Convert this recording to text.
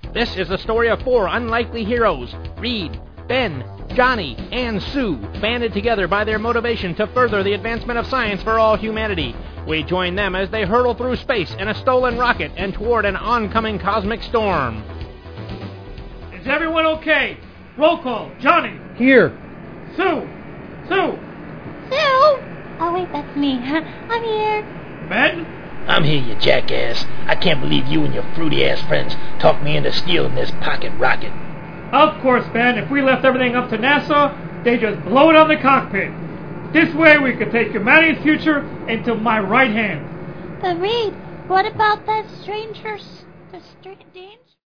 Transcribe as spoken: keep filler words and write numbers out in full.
This is the story of four unlikely heroes, Reed, Ben, Johnny, and Sue, banded together by their motivation to further the advancement of science for all humanity. We join them as they hurtle through space in a stolen rocket and toward an oncoming cosmic storm. Is everyone okay? Roll call. Johnny. Here. Sue. Sue. Sue? Oh, wait, that's me. I'm here. Ben? I'm here, you jackass. I can't believe you and your fruity-ass friends talked me into stealing this pocket rocket. Of course, Ben. If we left everything up to NASA, they just blow it on the cockpit. This way we could take humanity's future into my right hand. But Reed, what about that stranger... the strange...